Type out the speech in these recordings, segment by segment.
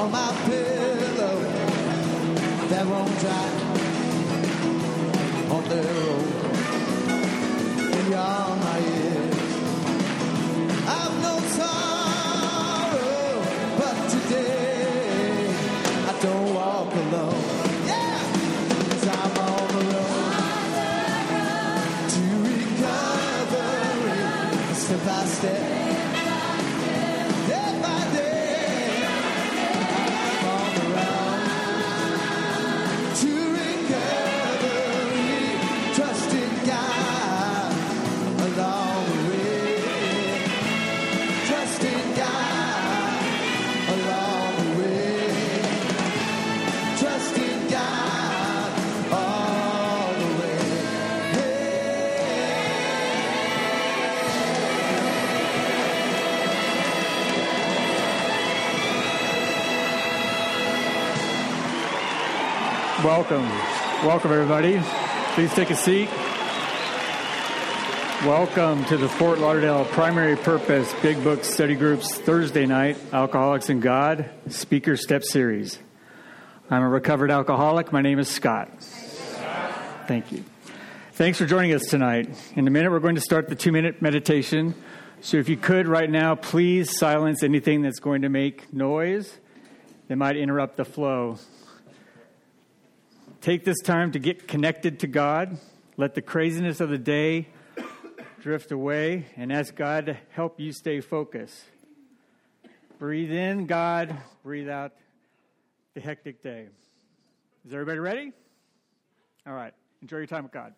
on my pillow that won't dry on their own. And you're my ears. I've no sorrow, but today I don't walk alone. Yeah, 'cause I'm on the road to recovery, step by step. Welcome everybody. Please take a seat. Welcome to the Fort Lauderdale Primary Purpose Big Book Study Group's Thursday night Alcoholics and God Speaker Step Series. I'm a recovered alcoholic. My name is Scott. Thank you. Thanks for joining us tonight. In a minute, we're going to start the 2-minute meditation. So if you could right now, please silence anything that's going to make noise that might interrupt the flow. Take this time to get connected to God. Let the craziness of the day drift away and ask God to help you stay focused. Breathe in, God. Breathe out the hectic day. Is everybody ready? All right. Enjoy your time with God.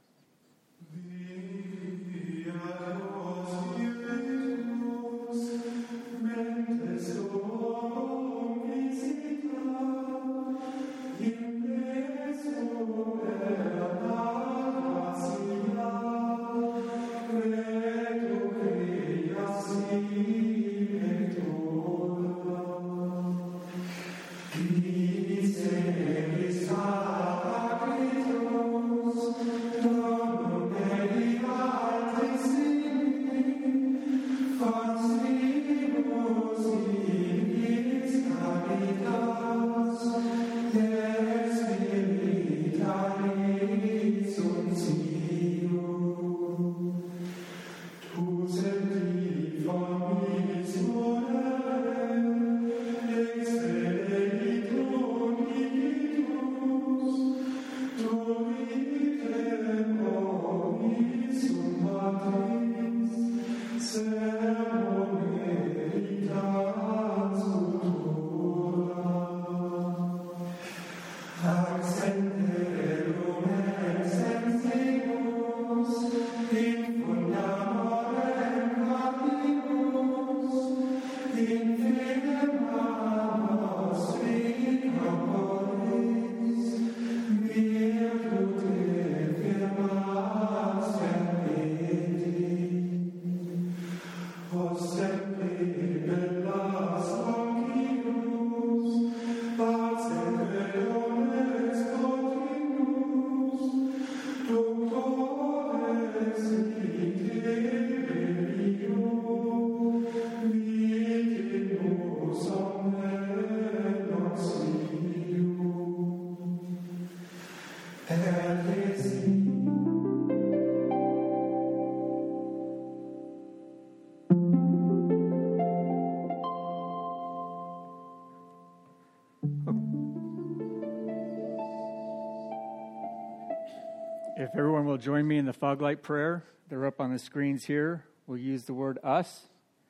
If everyone will join me in the fog light prayer, they're up on the screens here. We'll use the word us.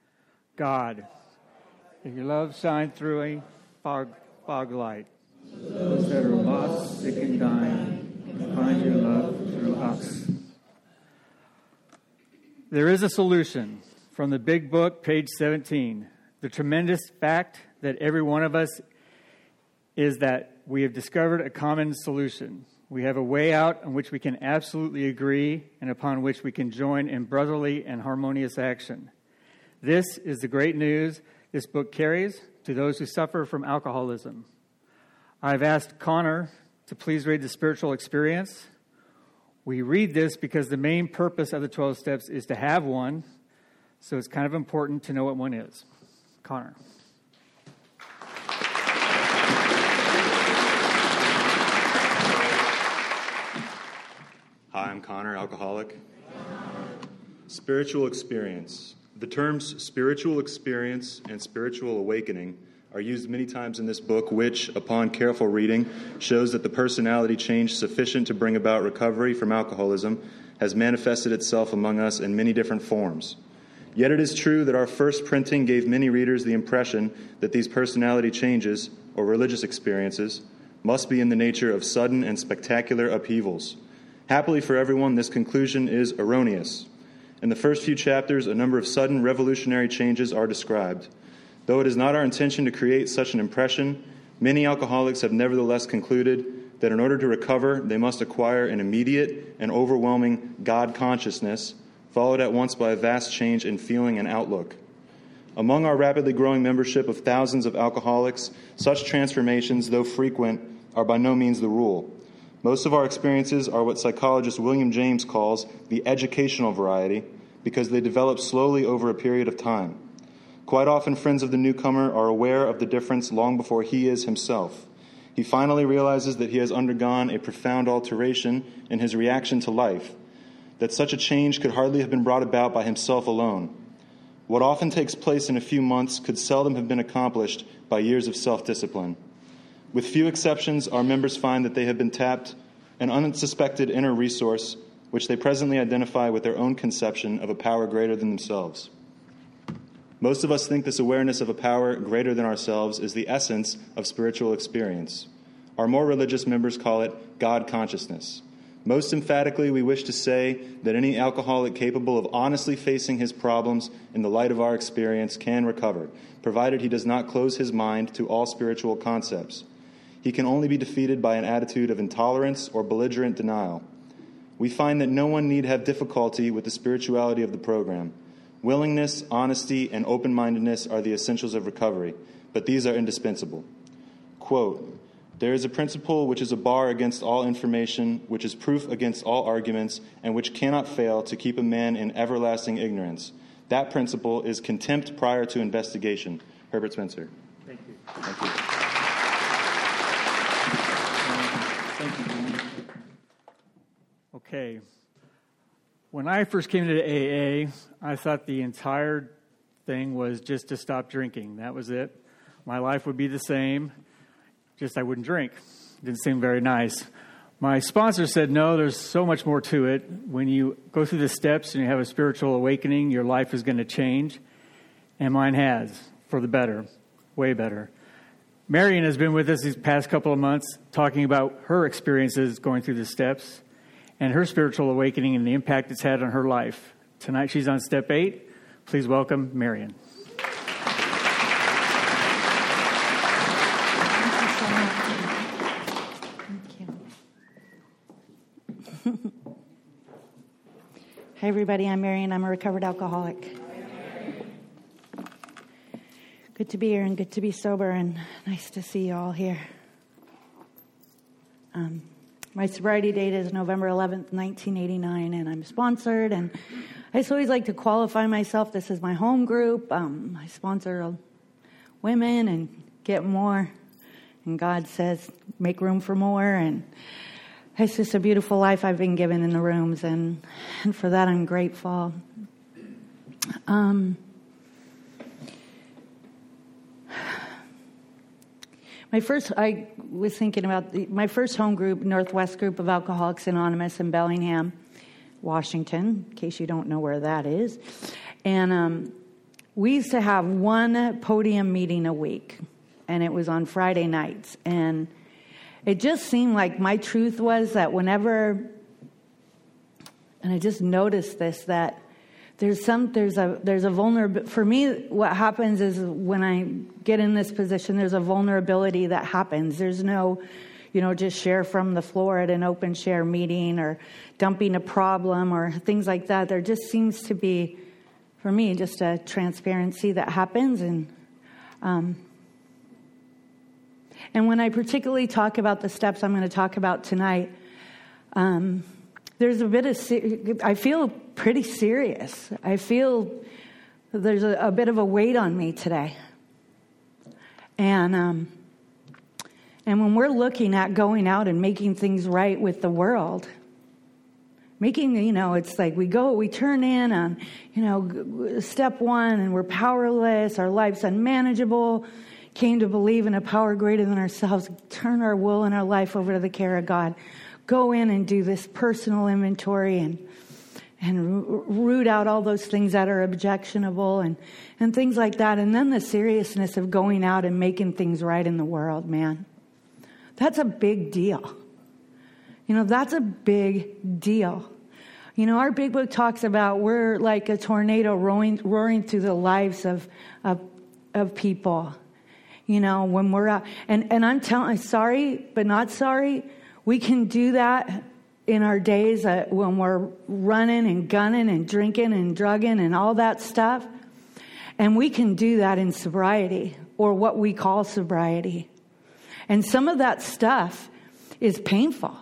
God, if your love shine through a fog light. Those that are lost, sick, and dying, find your love through us. There is a solution. From the Big Book, page 17. The tremendous fact that every one of us is that we have discovered a common solution. We have a way out on which we can absolutely agree and upon which we can join in brotherly and harmonious action. This is the great news this book carries to those who suffer from alcoholism. I've asked Connor to please read the spiritual experience. We read this because the main purpose of the 12 steps is to have one, so it's kind of important to know what one is. Connor. Hi, I'm Connor, alcoholic. Spiritual experience. The terms spiritual experience and spiritual awakening are used many times in this book, which, upon careful reading, shows that the personality change sufficient to bring about recovery from alcoholism has manifested itself among us in many different forms. Yet it is true that our first printing gave many readers the impression that these personality changes, or religious experiences, must be in the nature of sudden and spectacular upheavals. Happily for everyone, this conclusion is erroneous. In the first few chapters, a number of sudden revolutionary changes are described. Though it is not our intention to create such an impression, many alcoholics have nevertheless concluded that in order to recover, they must acquire an immediate and overwhelming God consciousness, followed at once by a vast change in feeling and outlook. Among our rapidly growing membership of thousands of alcoholics, such transformations, though frequent, are by no means the rule. Most of our experiences are what psychologist William James calls the educational variety, because they develop slowly over a period of time. Quite often, friends of the newcomer are aware of the difference long before he is himself. He finally realizes that he has undergone a profound alteration in his reaction to life, that such a change could hardly have been brought about by himself alone. What often takes place in a few months could seldom have been accomplished by years of self-discipline. With few exceptions, our members find that they have been tapped an unsuspected inner resource, which they presently identify with their own conception of a power greater than themselves. Most of us think this awareness of a power greater than ourselves is the essence of spiritual experience. Our more religious members call it God consciousness. Most emphatically, we wish to say that any alcoholic capable of honestly facing his problems in the light of our experience can recover, provided he does not close his mind to all spiritual concepts. He can only be defeated by an attitude of intolerance or belligerent denial. We find that no one need have difficulty with the spirituality of the program. Willingness, honesty, and open-mindedness are the essentials of recovery, but these are indispensable. Quote, "There is a principle which is a bar against all information, which is proof against all arguments, and which cannot fail to keep a man in everlasting ignorance. That principle is contempt prior to investigation." Herbert Spencer. Thank you. Thank you. Thank you, John. Okay. When I first came to AA, I thought the entire thing was just to stop drinking. That was it. My life would be the same, just I wouldn't drink. Didn't seem very nice. My sponsor said, no, there's so much more to it. When you go through the steps and you have a spiritual awakening, your life is going to change. And mine has, for the better, way better. Marion has been with us these past couple of months talking about her experiences going through the steps and her spiritual awakening and the impact it's had on her life. Tonight she's on step 8. Please welcome Marion. Hi, everybody. I'm Marion. I'm a recovered alcoholic. Good to be here and good to be sober and nice to see you all here. My sobriety date is November 11th, 1989, and I'm sponsored. And I just always like to qualify myself. This is my home group. I sponsor women and get more. And God says, make room for more. And it's just a beautiful life I've been given in the rooms, and for that I'm grateful. I was thinking about my first home group, Northwest Group of Alcoholics Anonymous in Bellingham, Washington, in case you don't know where that is. And we used to have one podium meeting a week, and it was on Friday nights. And it just seemed like my truth was that whenever, and I just noticed this, that there's a vulnerability. For me, what happens is when I get in this position, there's a vulnerability that happens. There's no, just share from the floor at an open share meeting or dumping a problem or things like that. There just seems to be, for me, just a transparency that happens. And when I particularly talk about the steps I'm going to talk about tonight, there's a bit of, I feel pretty serious. I feel there's a bit of a weight on me today. And when we're looking at going out and making things right with the world, Making, it's like we turn in on, step one, and we're powerless, our life's unmanageable, came to believe in a power greater than ourselves, turn our will and our life over to the care of God. Go in and do this personal inventory and root out all those things that are objectionable and things like that. And then the seriousness of going out and making things right in the world, man. That's a big deal. That's a big deal. Our big book talks about we're like a tornado roaring through the lives of people. When we're out. And I'm telling, sorry, but not sorry. We can do that in our days when we're running and gunning and drinking and drugging and all that stuff. And we can do that in sobriety, or what we call sobriety. And some of that stuff is painful.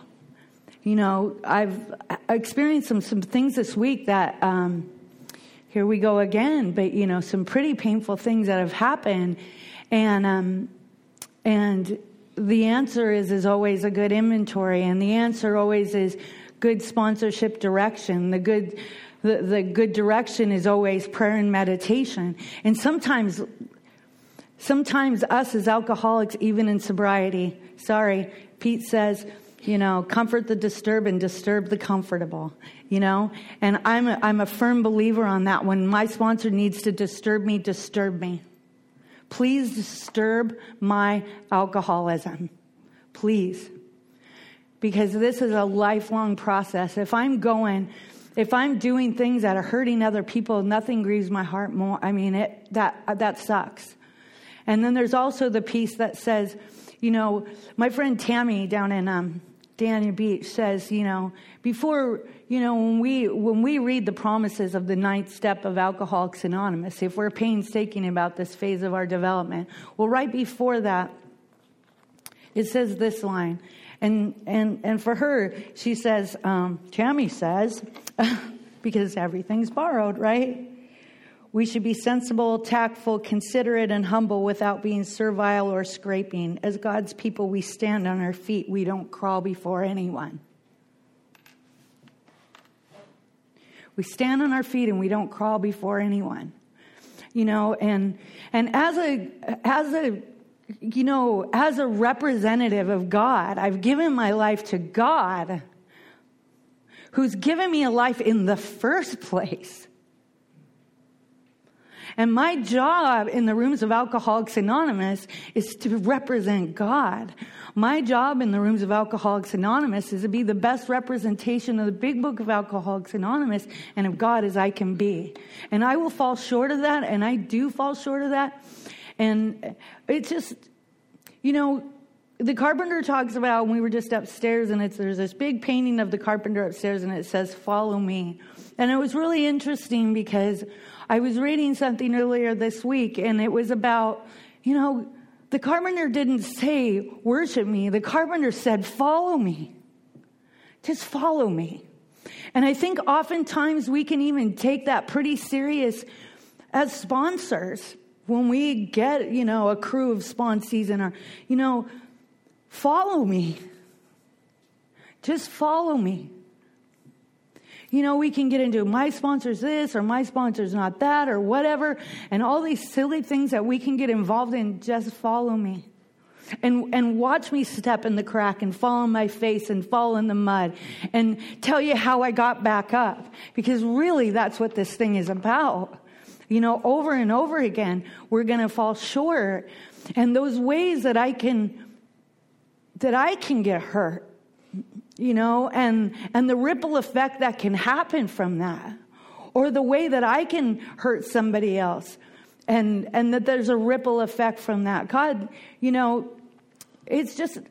I've experienced some things this week that, here we go again, but, some pretty painful things that have happened. And the answer is always a good inventory. And the answer always is good sponsorship direction. The good direction is always prayer and meditation. And sometimes us as alcoholics, even in sobriety, Pete says, comfort the disturbed and disturb the comfortable, and I'm a firm believer on that. When my sponsor needs to disturb me, disturb me. Please disturb my alcoholism. Please. Because this is a lifelong process. If I'm doing things that are hurting other people, nothing grieves my heart more. That sucks. And then there's also the piece that says, my friend Tammy down in Dania Beach says, before, when we read the promises of the 9th step of Alcoholics Anonymous, if we're painstaking about this phase of our development, well, right before that, it says this line, and for her, she says, Tammy says, because everything's borrowed, right? We should be sensible, tactful, considerate, and humble without being servile or scraping. As God's people, we stand on our feet. We don't crawl before anyone. We stand on our feet and we don't crawl before anyone. And as a representative of God, I've given my life to God, who's given me a life in the first place. And my job in the rooms of Alcoholics Anonymous is to represent God. My job in the rooms of Alcoholics Anonymous is to be the best representation of the big book of Alcoholics Anonymous and of God as I can be. And I will fall short of that, and I do fall short of that. And it's just, the carpenter talks about, when we were just upstairs, and there's this big painting of the carpenter upstairs, and it says, "Follow me." And it was really interesting because I was reading something earlier this week, and it was about, the carpenter didn't say, "Worship me." The carpenter said, "Follow me." Just follow me. And I think oftentimes we can even take that pretty serious as sponsors when we get, a crew of sponsees in our, follow me. Just follow me. We can get into my sponsor's this or my sponsor's not that or whatever. And all these silly things that we can get involved in. Just follow me. And watch me step in the crack and fall on my face and fall in the mud. And tell you how I got back up. Because really that's what this thing is about. Over and over again, we're going to fall short. And those ways that I can get hurt. And the ripple effect that can happen from that, or the way that I can hurt somebody else, and that there's a ripple effect from that. God, it's just,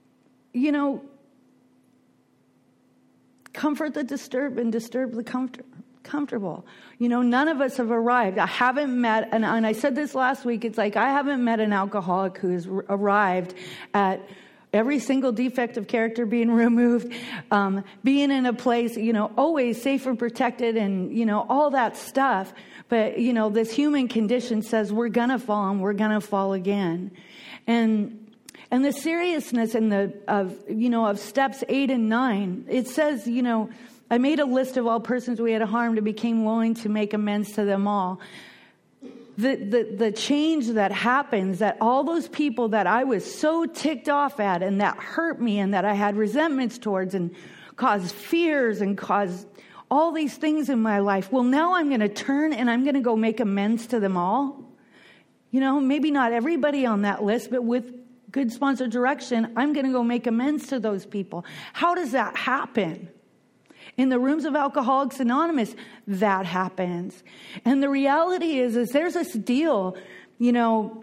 comfort the disturbed and disturb the comfortable. None of us have arrived. I haven't met, and I said this last week, it's like I haven't met an alcoholic who's arrived at every single defect of character being removed, being in a place, always safe and protected and, all that stuff. But, this human condition says we're going to fall and we're going to fall again. And the seriousness of steps 8 and 9, it says, I made a list of all persons we had harmed and became willing to make amends to them all. The change that happens, that all those people that I was so ticked off at and that hurt me and that I had resentments towards and caused fears and caused all these things in my life. Well, now I'm going to turn and I'm going to go make amends to them all. You know, maybe not everybody on that list, but with good sponsor direction, I'm going to go make amends to those people. How does that happen? In the rooms of Alcoholics Anonymous, that happens. And the reality is there's this deal, you know,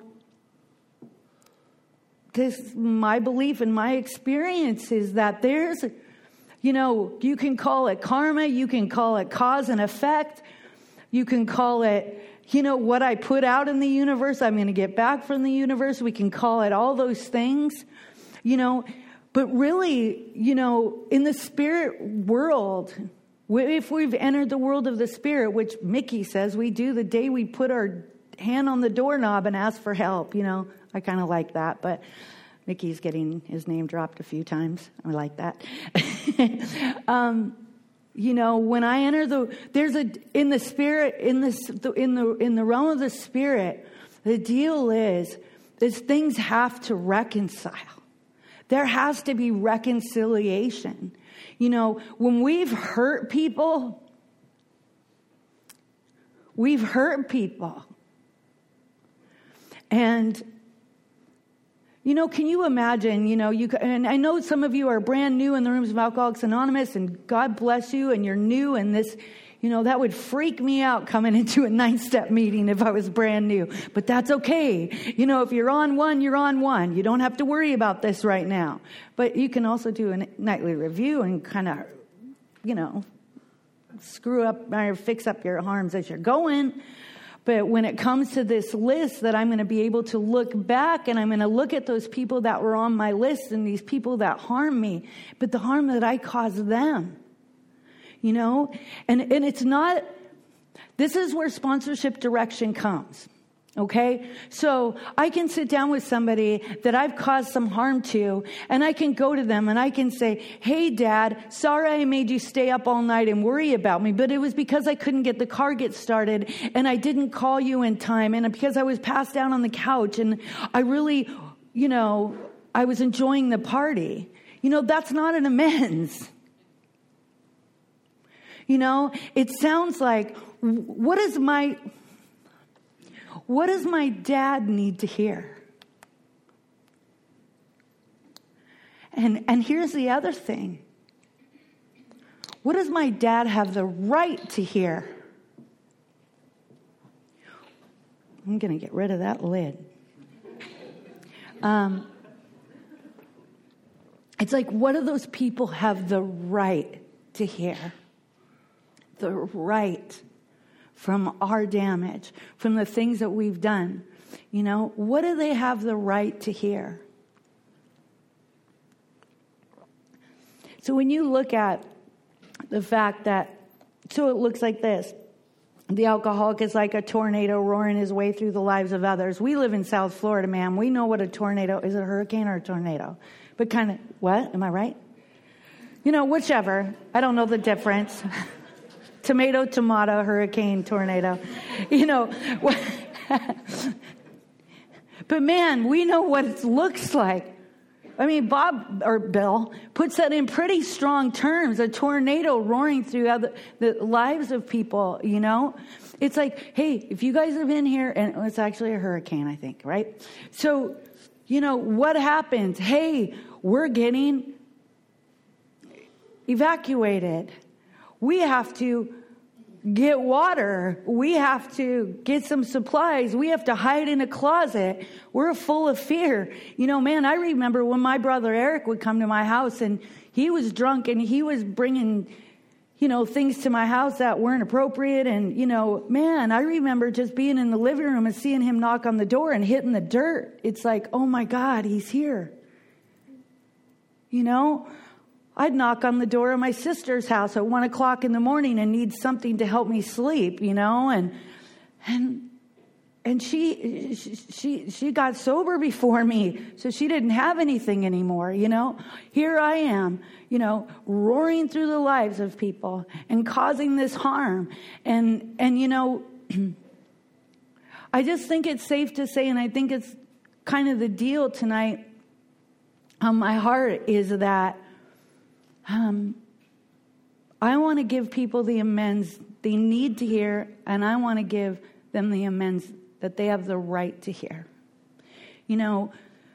my belief and my experience is that there's, you know, you can call it karma, you can call it cause and effect, you can call it, you know, what I put out in the universe, I'm going to get back from the universe. We can call it all those things, you know. But really, you know, in the spirit world, if we've entered the world of the spirit, which Mickey says we do the day we put our hand on the doorknob and ask for help, you know, I kind of like that, but Mickey's getting his name dropped a few times. I like that. You know, when I enter in the spirit, in the realm of the spirit, the deal is things have to reconcile. There has to be reconciliation. You know, when we've hurt people. And, you know, can you imagine, you know, and I know some of you are brand new in the rooms of Alcoholics Anonymous, and God bless you, and you're new in this. You know, that would freak me out coming into a 9-step meeting if I was brand new. But that's okay. You know, if you're on one, you're on one. You don't have to worry about this right now. But you can also do a nightly review and kind of, you know, screw up or fix up your harms as you're going. But when it comes to this list that I'm going to be able to look back and I'm going to look at those people that were on my list and these people that harmed me, but the harm that I caused them. You know, and it's not, this is where sponsorship direction comes. Okay. So I can sit down with somebody that I've caused some harm to, and I can go to them and I can say, hey, Dad, sorry I made you stay up all night and worry about me, but it was because I couldn't get the car get started and I didn't call you in time. And because I was passed down on the couch and I really, you know, I was enjoying the party. You know, that's not an amends. You know, it sounds like, what does my dad need to hear? And here's the other thing. What does my dad have the right to hear? I'm going to get rid of that lid. It's like, what do those people have the right to hear? The right from our damage, from the things that we've done. You know, what do they have the right to hear? So when you look at the fact that, so it looks like this. The alcoholic is like a tornado roaring his way through the lives of others. We live in South Florida, ma'am. We know what a tornado is. It a hurricane or a tornado? But kind of, what? Am I right? You know, whichever. I don't know the difference. Tomato, hurricane, tornado. You know. But man, we know what it looks like. I mean, Bob or Bill puts that in pretty strong terms, a tornado roaring through the lives of people, you know. It's like, hey, if you guys have been here, and it's actually a hurricane, I think, right? So, you know, what happens? Hey, we're getting evacuated. We have to get water. We have to get some supplies. We have to hide in a closet. We're full of fear. You know, man, I remember when my brother Eric would come to my house and he was drunk and he was bringing, you know, things to my house that weren't appropriate. And, you know, man, I remember just being in the living room and seeing him knock on the door and hitting the dirt. It's like, oh my God, he's here. You know, I'd knock on the door of my sister's house at 1 o'clock in the morning and need something to help me sleep, you know, and And she got sober before me, so she didn't have anything anymore, you know. Here I am, you know, roaring through the lives of people and causing this harm. And you know, I just think it's safe to say, and I think it's kind of the deal tonight on my heart, is that I want to give people the amends they need to hear, and I want to give them the amends that they have the right to hear. You know,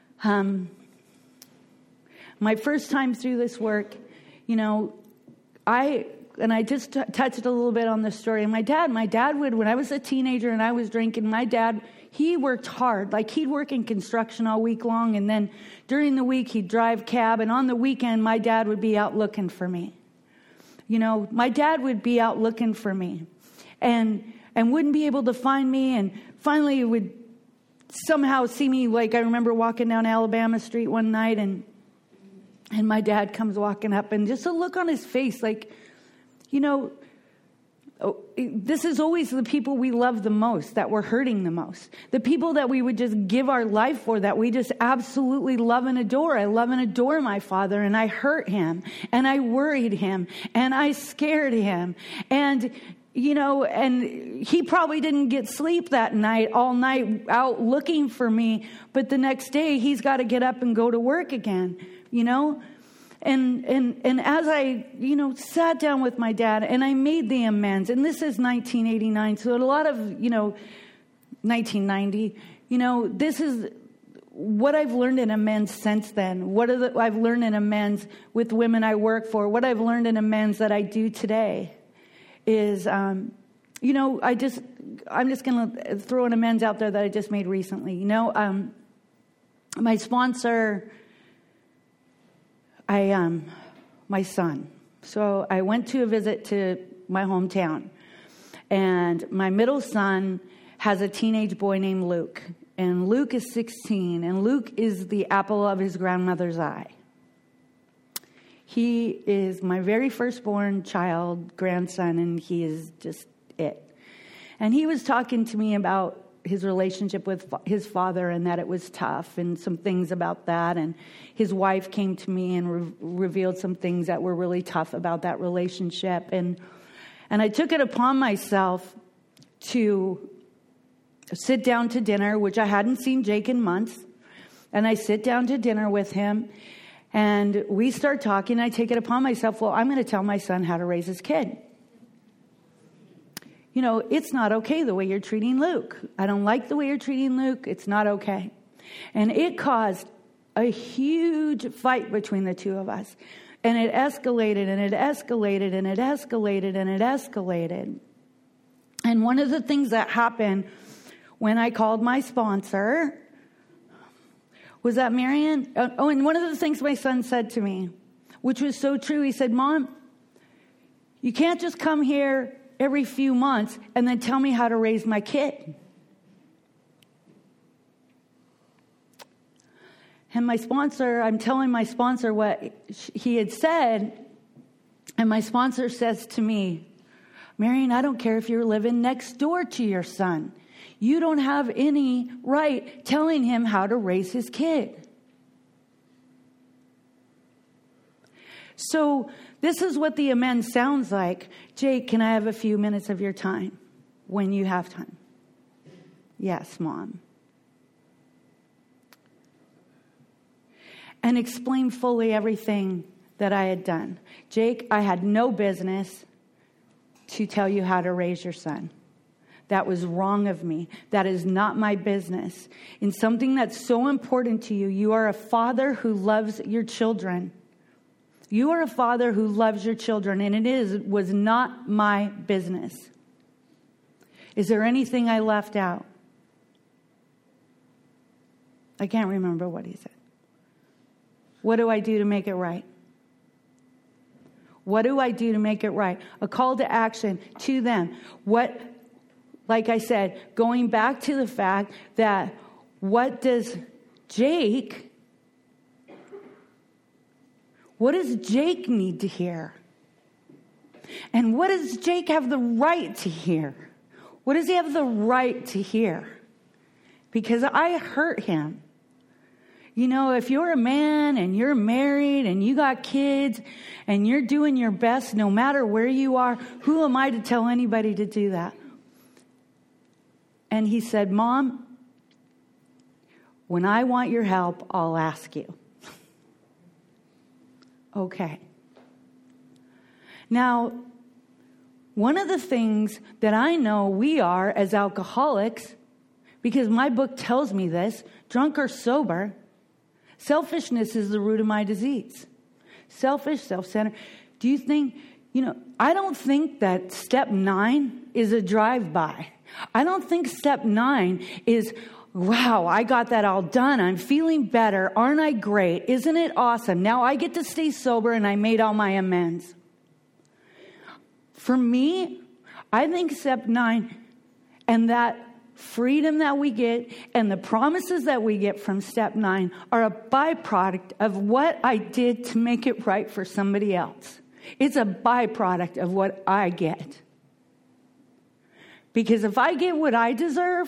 my first time through this work, you know, I just touched a little bit on this story. And my dad would, when I was a teenager and I was drinking, my dad, he worked hard. Like, he'd work in construction all week long, and then during the week he'd drive cab, and on the weekend my dad would be out looking for me. You know, my dad would be out looking for me and wouldn't be able to find me, and finally he would somehow see me. Like, I remember walking down Alabama Street one night, and my dad comes walking up, and just a look on his face, like, you know, this is always the people we love the most, that we're hurting the most. The people that we would just give our life for, that we just absolutely love and adore. I love and adore my father, and I hurt him, and I worried him, and I scared him. And, you know, and he probably didn't get sleep that night, all night out looking for me. But the next day he's got to get up and go to work again, you know. And as I, you know, sat down with my dad and I made the amends, and this is 1989, so a lot of, you know, 1990, you know, this is what I've learned in amends since then. I've learned in amends with women I work for. What I've learned in amends that I do today is, you know, I'm just going to throw an amends out there that I just made recently. You know, my sponsor, my son. So I went to a visit to my hometown, and my middle son has a teenage boy named Luke, and Luke is 16, and Luke is the apple of his grandmother's eye. He is my very firstborn child, grandson, and he is just it. And he was talking to me about his relationship with his father, and that it was tough, and some things about that. And his wife came to me and revealed some things that were really tough about that relationship. And I took it upon myself to sit down to dinner, which I hadn't seen Jake in months. And I sit down to dinner with him, and we start talking. I take it upon myself, well, I'm going to tell my son how to raise his kid. You know, it's not okay the way you're treating Luke. I don't like the way you're treating Luke. It's not okay. And it caused a huge fight between the two of us. And it escalated, and it escalated, and it escalated, and it escalated. And one of the things that happened when I called my sponsor was that Marion, and one of the things my son said to me, which was so true, he said, Mom, you can't just come here every few months and then tell me how to raise my kid. And my sponsor, I'm telling my sponsor what he had said, and my sponsor says to me, Marion, I don't care if you're living next door to your son. You don't have any right telling him how to raise his kid. So this is what the amends sounds like. Jake, can I have a few minutes of your time when you have time? Yes, Mom. And explain fully everything that I had done. Jake, I had no business to tell you how to raise your son. That was wrong of me. That is not my business. In something that's so important to you, you are a father who loves your children. You are a father who loves your children, and it was not my business. Is there anything I left out? I can't remember what he said. What do I do to make it right? What do I do to make it right? A call to action to them. What, like I said, going back to the fact that what does Jake need to hear? And what does Jake have the right to hear? What does he have the right to hear? because I hurt him. You know, if you're a man and you're married and you got kids and you're doing your best no matter where you are, who am I to tell anybody to do that? And he said, Mom, when I want your help, I'll ask you. Okay. Now, one of the things that I know we are as alcoholics, because my book tells me this, drunk or sober, selfishness is the root of my disease. Selfish, self-centered. Do you think, I don't think that step 9 is a drive-by. I don't think step 9 is, wow, I got that all done. I'm feeling better. Aren't I great? Isn't it awesome? Now I get to stay sober and I made all my amends. For me, I think step 9 and that freedom that we get and the promises that we get from step 9 are a byproduct of what I did to make it right for somebody else. It's a byproduct of what I get. Because if I get what I deserve,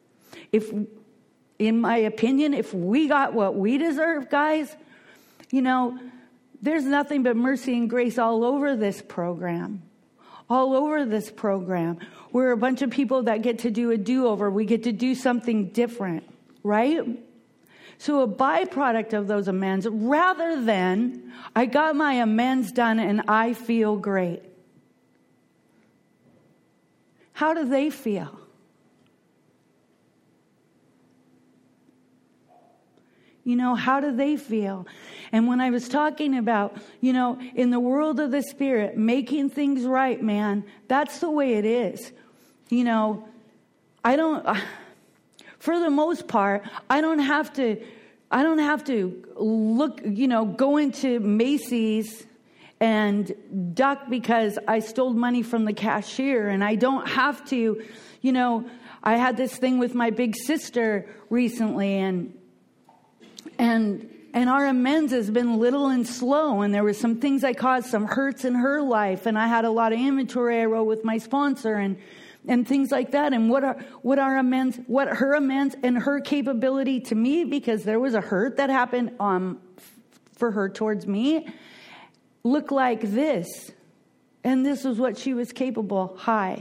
in my opinion, if we got what we deserve, guys, there's nothing but mercy and grace all over this program. All over this program. We're a bunch of people that get to do a do-over. We get to do something different, right? So a byproduct of those amends, rather than I got my amends done and I feel great. How do they feel? How do they feel? And when I was talking about, in the world of the Spirit, making things right, man, that's the way it is. For the most part, I don't have to look, go into Macy's and duck because I stole money from the cashier, and I don't have to, I had this thing with my big sister recently, and our amends has been little and slow, and there were some things I caused some hurts in her life, and I had a lot of inventory I wrote with my sponsor and things like that. And what her amends and her capability to me, because there was a hurt that happened for her towards me, look like this. And this is what she was capable. Hi.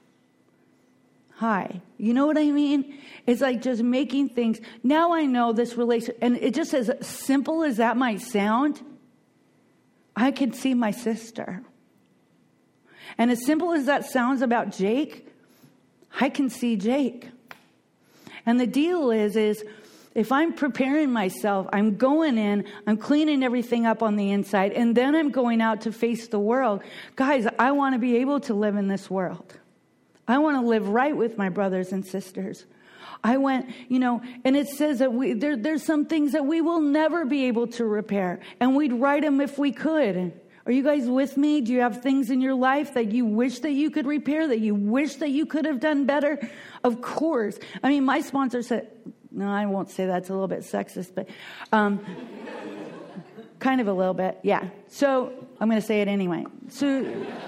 You know what I mean? It's like just making things. Now I know this relation, and it just as simple as that might sound, I can see my sister. And as simple as that sounds about Jake, I can see Jake. And the deal is if I'm preparing myself, I'm going in, I'm cleaning everything up on the inside, and then I'm going out to face the world. Guys, I want to be able to live in this world. I want to live right with my brothers and sisters. I went, and it says that there's some things that we will never be able to repair, and we'd write them if we could. Are you guys with me? Do you have things in your life that you wish that you could repair, that you wish that you could have done better? Of course. I mean, my sponsor said, no, I won't say that's a little bit sexist, but kind of a little bit, yeah. So I'm going to say it anyway. So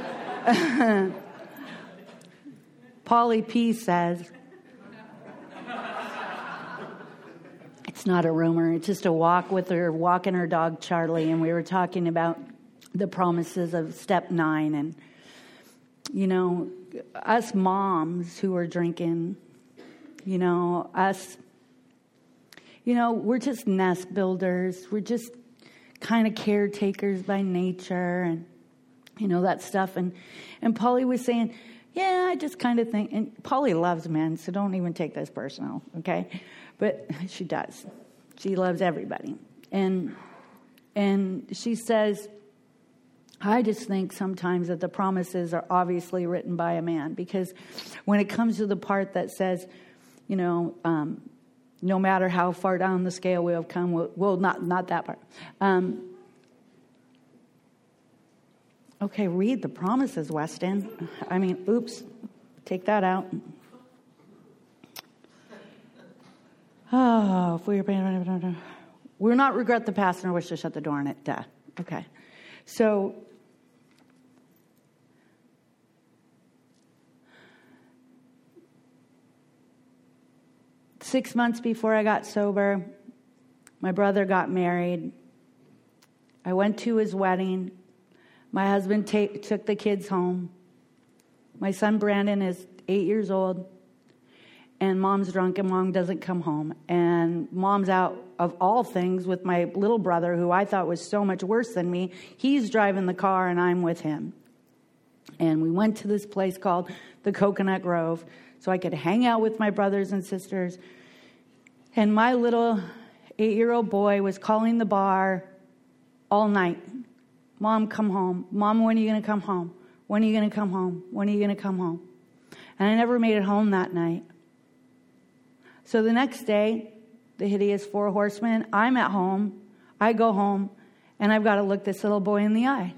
Polly P says, it's not a rumor, it's just a walk with her, walking her dog Charlie, and we were talking about the promises of step 9, and us moms who are drinking, us, we're just nest builders, we're just kind of caretakers by nature, and that stuff. And Polly was saying, yeah, I just kind of think, and Polly loves men, so don't even take this personal, okay? But she does. She loves everybody. And she says, I just think sometimes that the promises are obviously written by a man, because when it comes to the part that says, no matter how far down the scale we have come, not that part. Okay, read the promises, Weston. I mean, oops, take that out. Oh, if we will not regret the past nor wish to shut the door on it. Duh. Okay, so 6 months before I got sober, my brother got married. I went to his wedding. My husband took the kids home. My son Brandon is 8 years old. And mom's drunk and mom doesn't come home. And mom's out of all things with my little brother, who I thought was so much worse than me. He's driving the car and I'm with him. And we went to this place called the Coconut Grove so I could hang out with my brothers and sisters. And my little 8-year-old boy was calling the bar all night. Mom, come home. Mom, when are you going to come home? When are you going to come home? When are you going to come home? And I never made it home that night. So the next day, the hideous 4 horsemen, I'm at home, I go home, and I've got to look this little boy in the eye.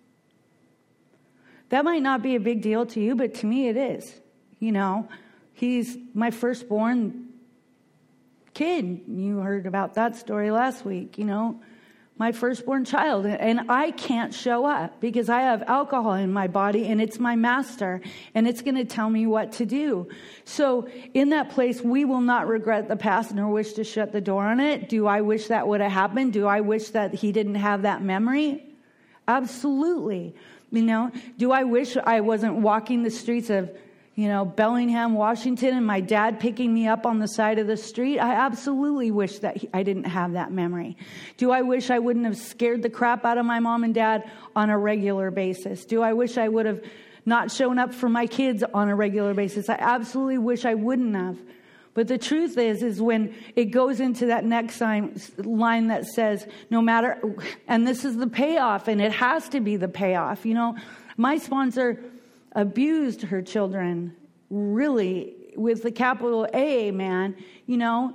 That might not be a big deal to you, but to me it is. You know, he's my firstborn kid. You heard about that story last week, you know. My firstborn child, and I can't show up because I have alcohol in my body and it's my master and it's going to tell me what to do. So in that place, we will not regret the past nor wish to shut the door on it. Do I wish that would have happened? Do I wish that he didn't have that memory? Absolutely. You know, do I wish I wasn't walking the streets of, you know, Bellingham, Washington, and my dad picking me up on the side of the street? I absolutely wish that I didn't have that memory. Do I wish I wouldn't have scared the crap out of my mom and dad on a regular basis? Do I wish I would have not shown up for my kids on a regular basis? I absolutely wish I wouldn't have. But the truth is when it goes into that next line that says, no matter, and this is the payoff, and it has to be the payoff. You know, my sponsor abused her children, really, with the capital A, man, you know,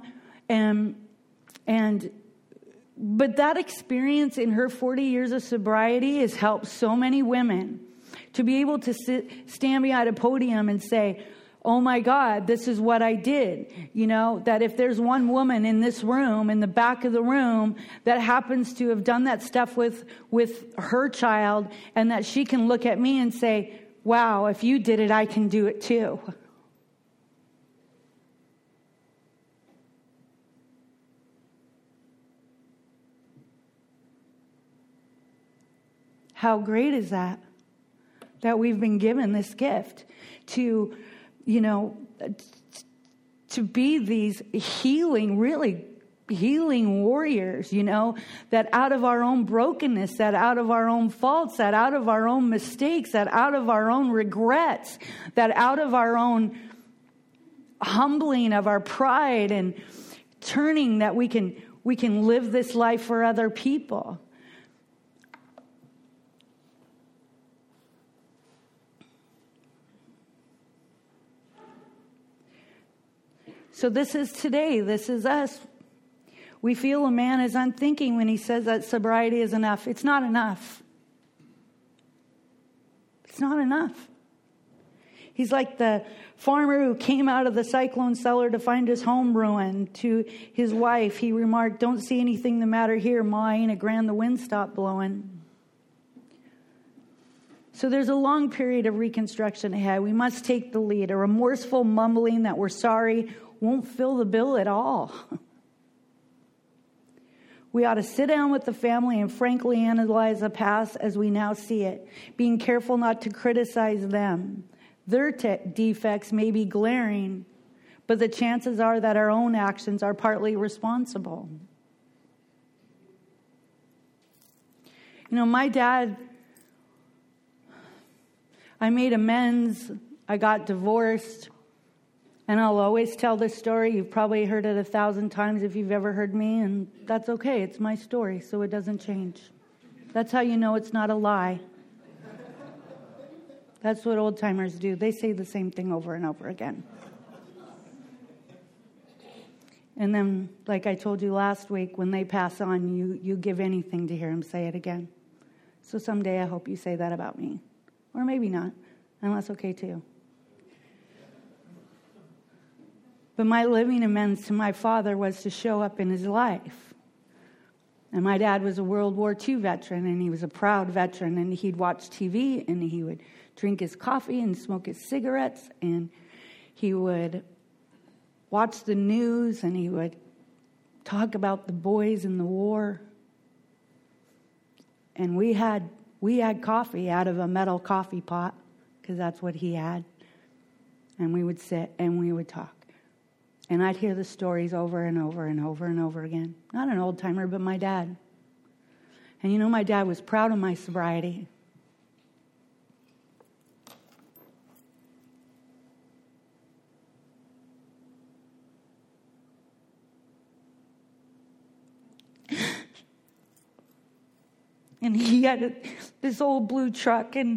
but that experience in her 40 years of sobriety has helped so many women to be able to stand behind a podium and say, oh my God, this is what I did. You know, that if there's one woman in this room, in the back of the room, that happens to have done that stuff with her child, and that she can look at me and say, wow, if you did it, I can do it too. How great is that? That we've been given this gift to, you know, to be these healing warriors, you know, that out of our own brokenness, that out of our own faults, that out of our own mistakes, that out of our own regrets, that out of our own humbling of our pride and turning, that we can live this life for other people. So this is today. This is us. We feel a man is unthinking when he says that sobriety is enough. It's not enough. It's not enough. He's like the farmer who came out of the cyclone cellar to find his home ruined. To his wife, he remarked, "Don't see anything the matter here, Ma. Ain't it grand the wind stopped blowing?" So there's a long period of reconstruction ahead. We must take the lead. A remorseful mumbling that we're sorry won't fill the bill at all. We ought to sit down with the family and frankly analyze the past as we now see it, being careful not to criticize them. Their defects may be glaring, but the chances are that our own actions are partly responsible. You know, my dad, I made amends. I got divorced. And I'll always tell this story. You've probably heard it 1,000 times if you've ever heard me, and that's okay. It's my story, so it doesn't change. That's how you know it's not a lie. That's what old timers do. They say the same thing over and over again. And then, like I told you last week, when they pass on, you give anything to hear them say it again. So someday I hope you say that about me. Or maybe not, and that's okay too. But my living amends to my father was to show up in his life. And my dad was a World War II veteran, and he was a proud veteran, and he'd watch TV, and he would drink his coffee and smoke his cigarettes, and he would watch the news, and he would talk about the boys in the war. And we had coffee out of a metal coffee pot, because that's what he had. And we would sit and we would talk. And I'd hear the stories over and over and over and over again. Not an old timer, but my dad. And you know, my dad was proud of my sobriety. And he had this old blue truck, and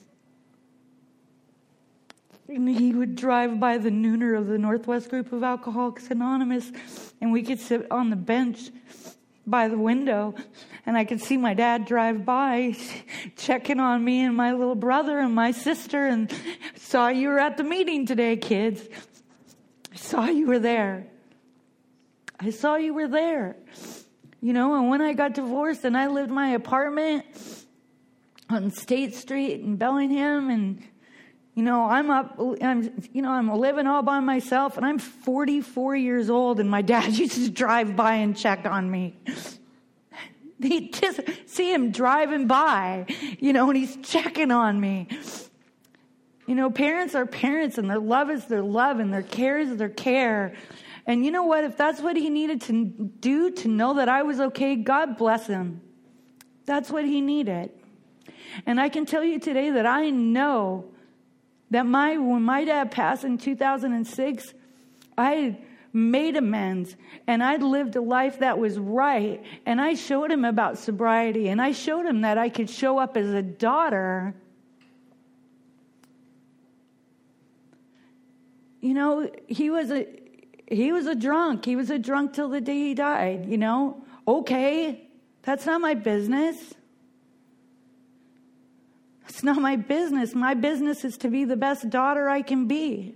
he would drive by the nooner of the Northwest group of Alcoholics Anonymous, and we could sit on the bench by the window, and I could see my dad drive by, checking on me and my little brother and my sister, and saw you were at the meeting today, kids. I saw you were there. I saw you were there. You know, and when I got divorced and I lived in my apartment on State Street in Bellingham, and you know, I'm living all by myself, and I'm 44 years old, and my dad used to drive by and check on me. He just see him driving by, you know, and he's checking on me. You know, parents are parents, and their love is their love, and their care is their care. And you know what? If that's what he needed to do to know that I was okay, God bless him. That's what he needed. And I can tell you today that I know that when my dad passed in 2006, I made amends, and I'd lived a life that was right, and I showed him about sobriety, and I showed him that I could show up as a daughter. You know, he was a drunk. He was a drunk till the day he died, you know. Okay, that's not my business. It's not my business. My business is to be the best daughter I can be.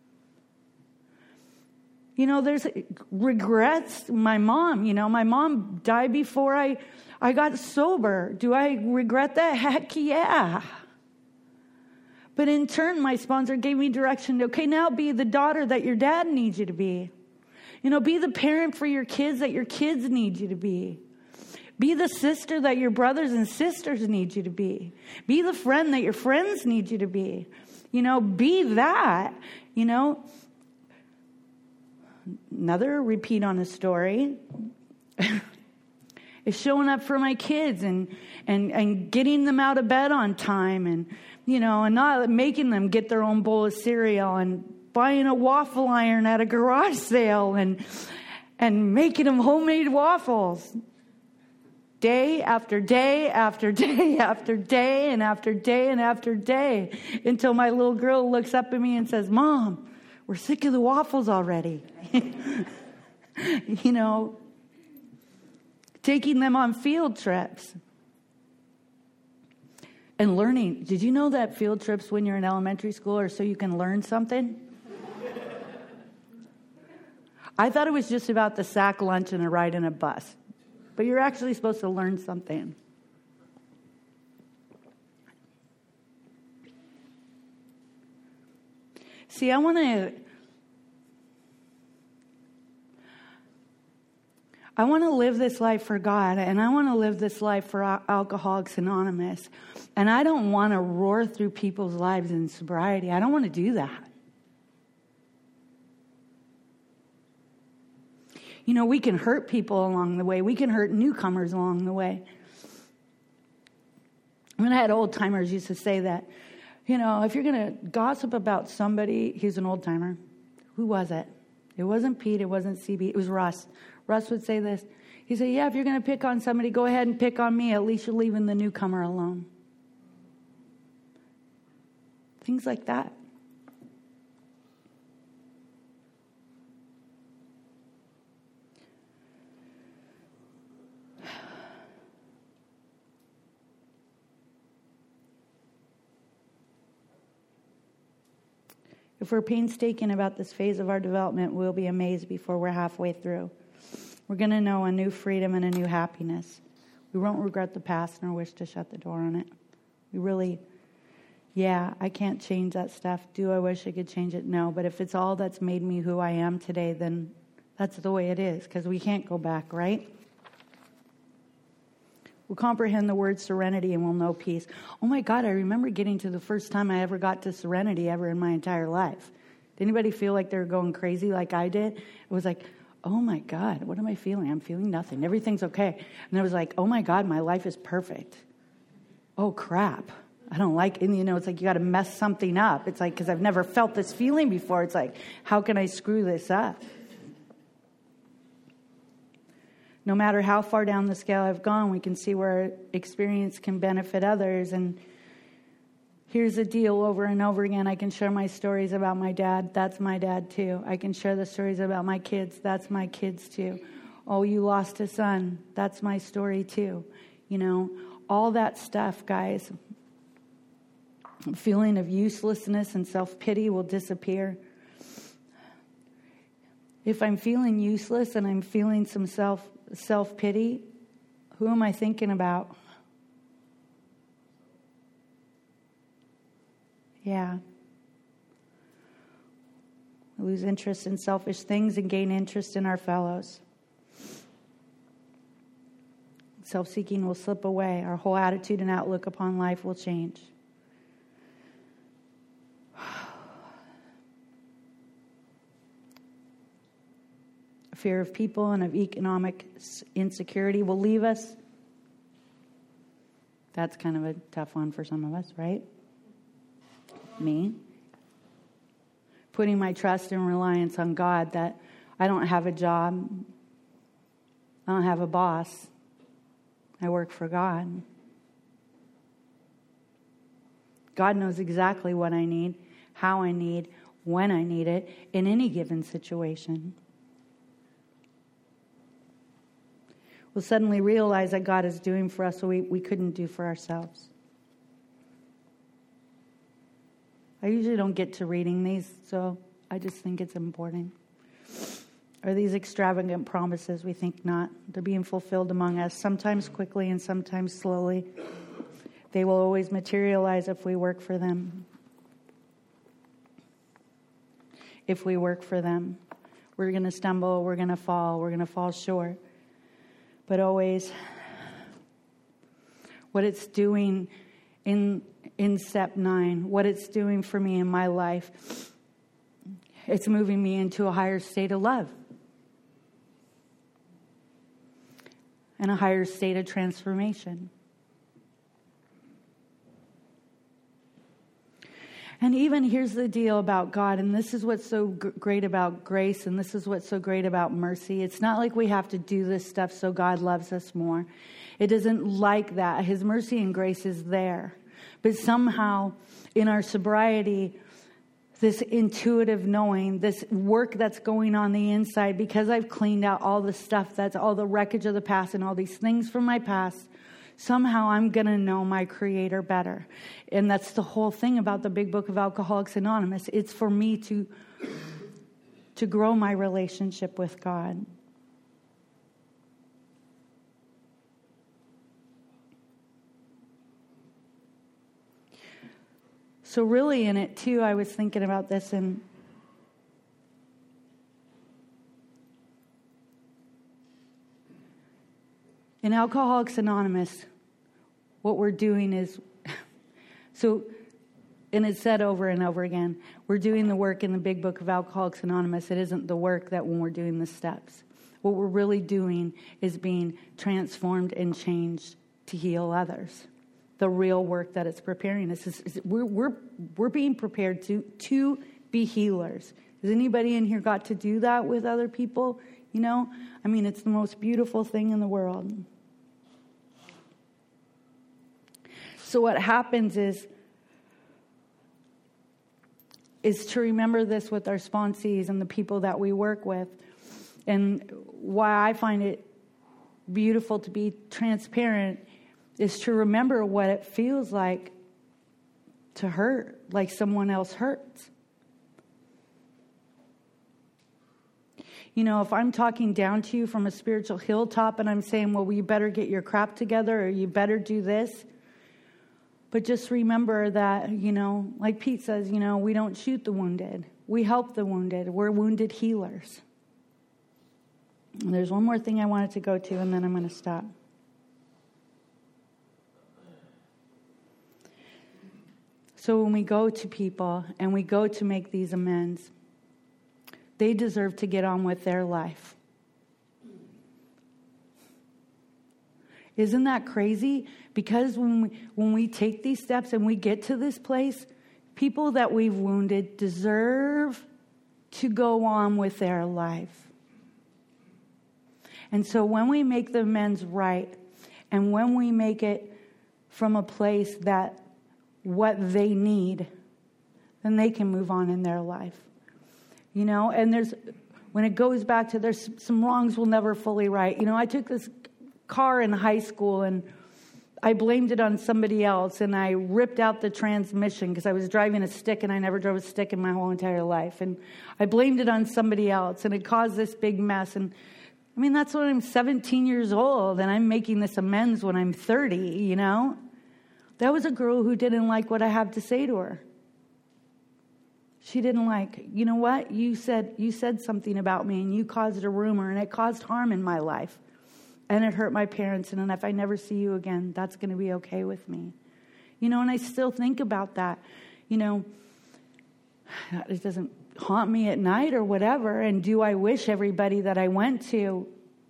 You know, there's regrets. My mom died before I got sober. Do I regret that? Heck yeah. But in turn, my sponsor gave me direction. Okay, now be the daughter that your dad needs you to be. You know, be the parent for your kids that your kids need you to be. Be the sister that your brothers and sisters need you to be. Be the friend that your friends need you to be. You know, be that, you know. Another repeat on a story is showing up for my kids and getting them out of bed on time, and, you know, and not making them get their own bowl of cereal, and buying a waffle iron at a garage sale, and making them homemade waffles. Day after day after day after day and after day and after day, until my little girl looks up at me and says, "Mom, we're sick of the waffles already." You know, taking them on field trips and learning. Did you know that field trips when you're in elementary school are so you can learn something? I thought it was just about the sack lunch and a ride in a bus. But you're actually supposed to learn something. See, I want to live this life for God, and I want to live this life for Alcoholics Anonymous. And I don't want to roar through people's lives in sobriety. I don't want to do that. You know, we can hurt people along the way. We can hurt newcomers along the way. When I had old timers used to say that, you know, if you're going to gossip about somebody, he's an old timer. Who was it? It wasn't Pete. It wasn't CB. It was Russ. Russ would say this. He said, yeah, if you're going to pick on somebody, go ahead and pick on me. At least you're leaving the newcomer alone. Things like that. If we're painstaking about this phase of our development, we'll be amazed before we're halfway through. We're going to know a new freedom and a new happiness. We won't regret the past nor wish to shut the door on it. We really Yeah, I can't change that stuff. Do I wish I could change it? No. But if it's all that's made me who I am today, then that's the way it is, because we can't go back, right? We'll comprehend the word serenity and we'll know peace. Oh my God, I remember getting to the first time I ever got to serenity ever in my entire life. Did anybody feel like they were going crazy like I did? It was like, oh my God, what am I feeling? I'm feeling nothing. Everything's okay. And I was like, oh my God, my life is perfect. Oh crap. I don't like, and it's like you got to mess something up. It's like, because I've never felt this feeling before. It's like, how can I screw this up? No matter how far down the scale I've gone, we can see where experience can benefit others. And here's the deal, over and over again, I can share my stories about my dad. That's my dad too. I can share the stories about my kids. That's my kids too. Oh, you lost a son. That's my story too. All that stuff, guys. Feeling of uselessness and self-pity will disappear. If I'm feeling useless and I'm feeling some self-pity, who am I thinking about? Yeah. We lose interest in selfish things and gain interest in our fellows. Self-seeking will slip away. Our whole attitude and outlook upon life will change. Fear of people and of economic insecurity will leave us. That's kind of a tough one for some of us, right? Me. Putting my trust and reliance on God, that I don't have a job. I don't have a boss. I work for God. God knows exactly what I need, how I need, when I need it, in any given situation. We'll suddenly realize that God is doing for us what we couldn't do for ourselves. I usually don't get to reading these, so I just think it's important. Are these extravagant promises? We think not. They're being fulfilled among us, sometimes quickly and sometimes slowly. They will always materialize if we work for them. If we work for them. We're going to stumble, we're going to fall short. But always, what it's doing in step 9, what it's doing for me in my life, it's moving me into a higher state of love. And a higher state of transformation. And even here's the deal about God, and this is what's so great about grace, and this is what's so great about mercy. It's not like we have to do this stuff so God loves us more. It isn't like that. His mercy and grace is there. But somehow, in our sobriety, this intuitive knowing, this work that's going on the inside, because I've cleaned out all the stuff, that's all the wreckage of the past and all these things from my past, somehow I'm going to know my Creator better. And that's the whole thing about the Big Book of Alcoholics Anonymous. It's for me to grow my relationship with God. So really in it too, I was thinking about this, and in Alcoholics Anonymous, what we're doing is, and it's said over and over again, we're doing the work in the Big Book of Alcoholics Anonymous. It isn't the work that when we're doing the steps. What we're really doing is being transformed and changed to heal others. The real work that it's preparing us is we're being prepared to be healers. Has anybody in here got to do that with other people? It's the most beautiful thing in the world. So what happens is to remember this with our sponsees and the people that we work with. And why I find it beautiful to be transparent is to remember what it feels like to hurt, like someone else hurts. If I'm talking down to you from a spiritual hilltop and I'm saying, well, you better get your crap together or you better do this. But just remember that, like Pete says, we don't shoot the wounded. We help the wounded. We're wounded healers. And there's one more thing I wanted to go to, and then I'm going to stop. So when we go to people and we go to make these amends, they deserve to get on with their life. Isn't that crazy? Because when we take these steps and we get to this place, people that we've wounded deserve to go on with their life. And so when we make the amends right, and when we make it from a place that what they need, then they can move on in their life. And when it goes back to there's some wrongs we'll never fully right. I took this car in high school and I blamed it on somebody else, and I ripped out the transmission because I was driving a stick, and I never drove a stick in my whole entire life. And I blamed it on somebody else, and it caused this big mess. And that's when I'm 17 years old, and I'm making this amends when I'm 30, That was a girl who didn't like what I have to say to her. She didn't like, you know what? You said something about me, and you caused a rumor, and it caused harm in my life. And it hurt my parents, and if I never see you again, that's going to be okay with me. And I still think about that. It doesn't haunt me at night or whatever. And do I wish everybody that I went to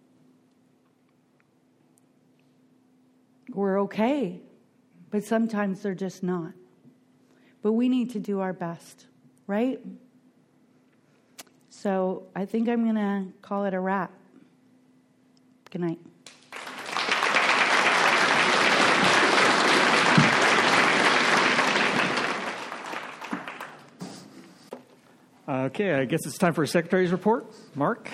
were okay? But sometimes they're just not. But we need to do our best, right? So I think I'm going to call it a wrap. Good night. Okay, I guess it's time for a secretary's report. Mark?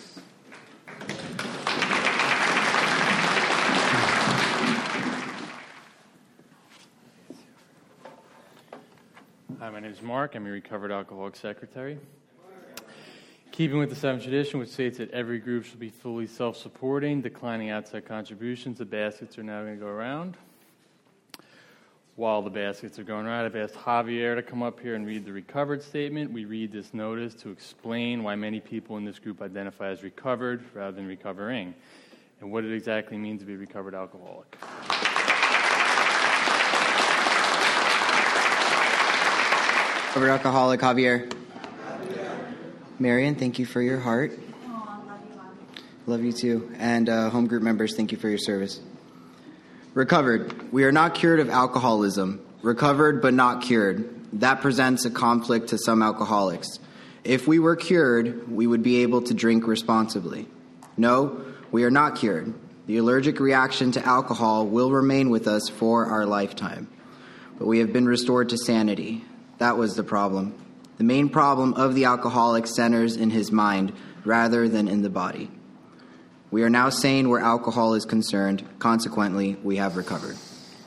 Hi, my name is Mark. I'm your recovered alcoholic secretary. Keeping with the seventh tradition, which states that every group should be fully self-supporting, declining outside contributions, the baskets are now going to go around. While the baskets are going around, I've asked Javier to come up here and read the recovered statement. We read this notice to explain why many people in this group identify as recovered rather than recovering, and what it exactly means to be a recovered alcoholic. Recovered alcoholic, Javier. Marion, thank you for your heart. Love you too. And home group members, thank you for your service. Recovered. We are not cured of alcoholism. Recovered but not cured. That presents a conflict to some alcoholics. If we were cured, we would be able to drink responsibly. No, we are not cured. The allergic reaction to alcohol will remain with us for our lifetime. But we have been restored to sanity. That was the problem. The main problem of the alcoholic centers in his mind rather than in the body. We are now sane where alcohol is concerned. Consequently, we have recovered.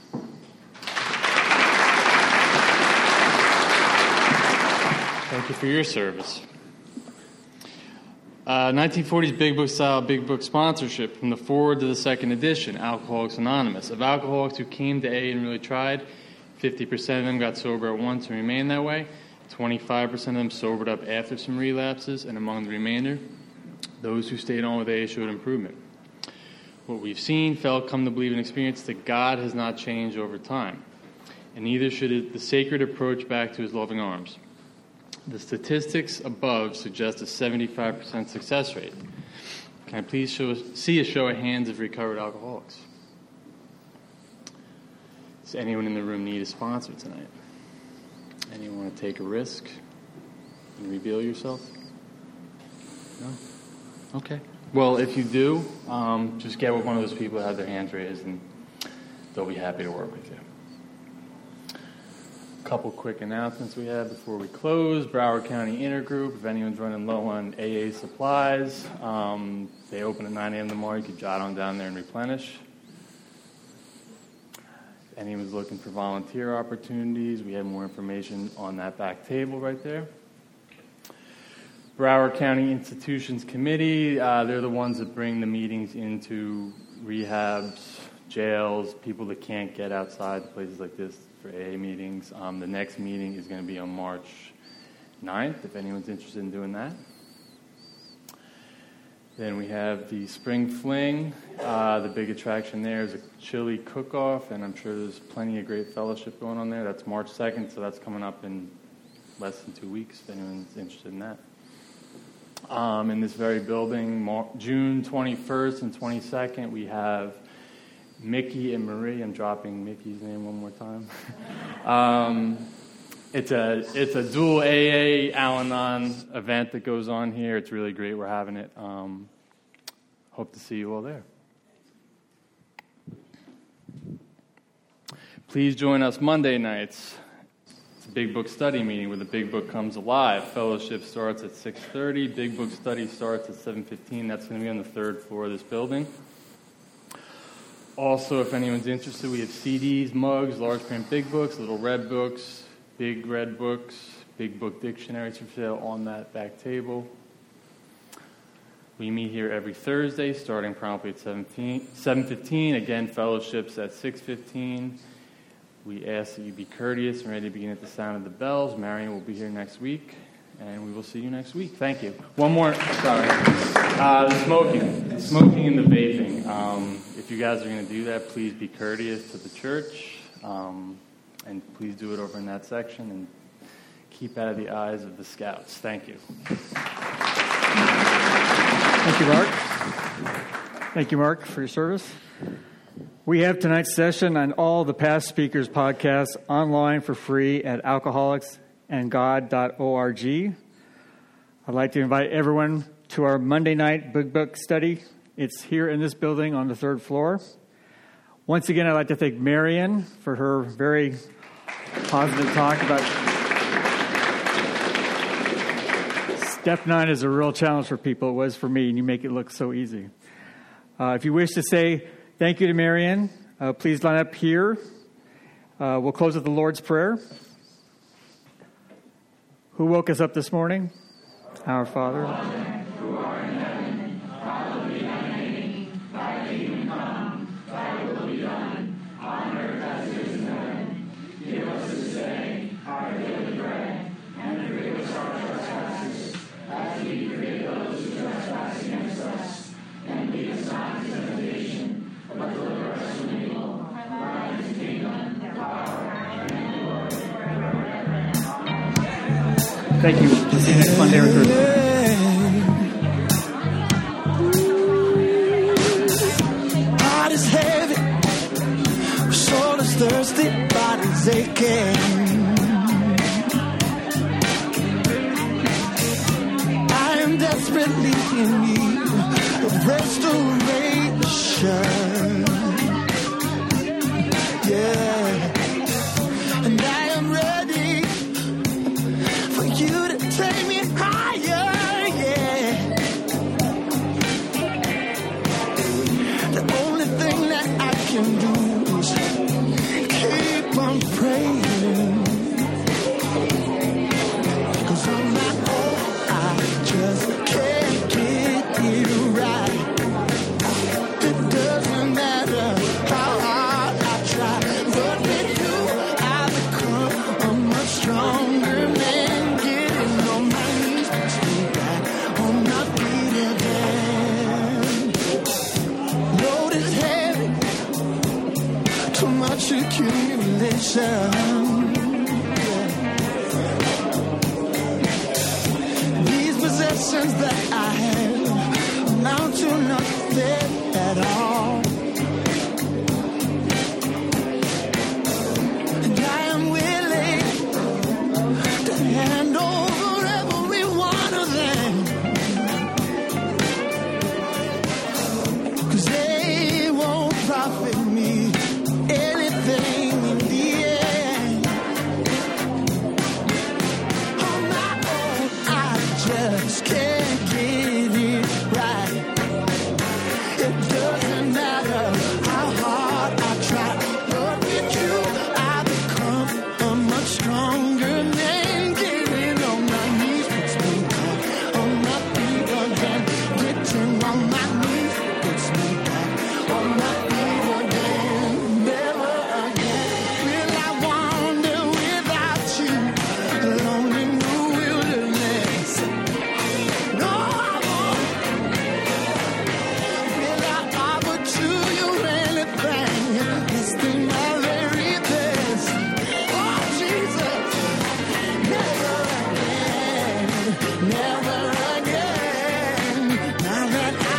Thank you for your service. 1940s Big Book style Big Book sponsorship from the forward to the second edition, Alcoholics Anonymous. Of alcoholics who came to AA and really tried, 50% of them got sober at once and remained that way. 25% of them sobered up after some relapses, and among the remainder, those who stayed on with AA showed improvement. What we've seen, felt, come to believe and experience that God has not changed over time, and neither should the sacred approach back to his loving arms. The statistics above suggest a 75% success rate. Can I please see a show of hands of recovered alcoholics? Does anyone in the room need a sponsor tonight? Anyone want to take a risk and reveal yourself? No? Okay. Well, if you do, just get with one of those people that have their hands raised, and they'll be happy to work with you. A couple quick announcements we have before we close. Broward County Intergroup, if anyone's running low on AA supplies, they open at 9 a.m. tomorrow. You can jot on down there and replenish. If anyone's looking for volunteer opportunities, we have more information on that back table right there. Broward County Institutions Committee, they're the ones that bring the meetings into rehabs, jails, people that can't get outside places like this for AA meetings. The next meeting is going to be on March 9th, if anyone's interested in doing that. Then we have the Spring Fling. The big attraction there is a chili cook-off, and I'm sure there's plenty of great fellowship going on there. That's March 2nd, so that's coming up in less than 2 weeks, if anyone's interested in that. In this very building, June 21st and 22nd, we have Mickey and Marie. I'm dropping Mickey's name one more time. It's a dual AA Al-Anon event that goes on here. It's really great. We're having it. Hope to see you all there. Please join us Monday nights. It's a Big Book study meeting where the Big Book comes alive. Fellowship starts at 6:30. Big Book study starts at 7:15. That's going to be on the third floor of this building. Also, if anyone's interested, we have CDs, mugs, large print Big Books, little red books, big red books, Big Book dictionaries for sale on that back table. We meet here every Thursday, starting promptly at 7:15. Again, fellowships at 6:15. We ask that you be courteous and ready to begin at the sound of the bells. Marion will be here next week, and we will see you next week. Thank you. One more, sorry. The smoking and the vaping. If you guys are going to do that, please be courteous to the church, and please do it over in that section, and keep out of the eyes of the scouts. Thank you. Thank you, Mark. Thank you, Mark, for your service. We have tonight's session and all the past speakers' podcasts online for free at alcoholicsandgod.org. I'd like to invite everyone to our Monday night Big Book study. It's here in this building on the third floor. Once again, I'd like to thank Marion for her very positive talk about Step 9 is a real challenge for people. It was for me, and you make it look so easy. If you wish to say thank you to Marion, please line up here. We'll close with the Lord's Prayer. Who woke us up this morning? Our Father. Who art in heaven, hallowed be thy name. Thy kingdom come, thy will be done, on earth as it is in heaven. Give us this day our daily bread, and forgive us our trespasses, as we forgive those who trespass against us. And lead us not into temptation, but deliver us from evil. For thine is the kingdom, the power, and the glory, forever and ever. Amen. Thank you. We'll see you next Monday or Thursday. Heart is heavy, soul is thirsty, body's aching. I am desperately in need of restoration. Yeah, and I am ready for you to take me higher. Yeah, the only thing that I can do is keep on praying. 'Cause on my own I just can't get it right. It doesn't matter how hard I try, but with you I become a much stronger man. Getting on my knees, stay back on my feet again. Load is heavy, too much accumulation. These possessions that I have amount to nothing at all. And I am willing to hand over every one of them, 'cause they won't profit me anything in the end. On my own, I just can't get it right. It doesn't matter never again. Now that I